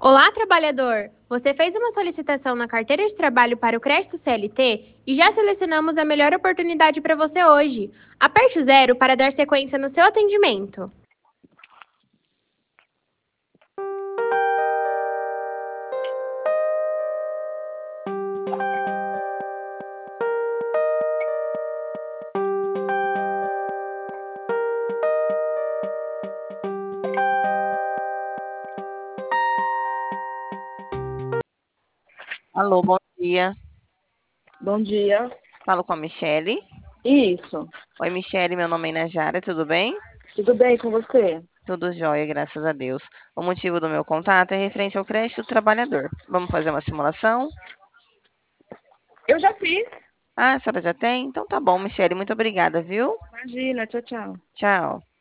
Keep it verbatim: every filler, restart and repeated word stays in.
Olá, trabalhador! Você fez uma solicitação na carteira de trabalho para o crédito C L T e já selecionamos a melhor oportunidade para você hoje. Aperte o zero para dar sequência no seu atendimento. Alô, bom dia. Bom dia. Falo com a Michele. Isso. Oi, Michele, meu nome é Inajara, tudo bem? Tudo bem com você? Tudo jóia, graças a Deus. O motivo do meu contato é referente ao crédito do trabalhador. Vamos fazer uma simulação? Eu já fiz. Ah, a senhora já tem? Então tá bom, Michele, muito obrigada, viu? Imagina, tchau, tchau. Tchau.